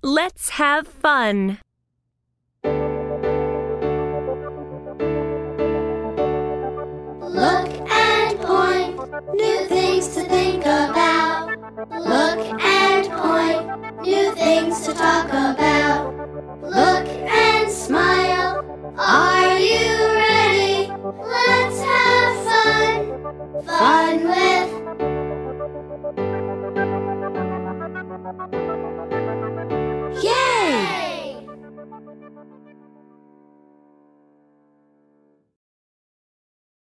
Let's have fun. Look and point, new things to think about. Look and point, new things to talk about. Look and smile, are you ready? Let's have fun, fun with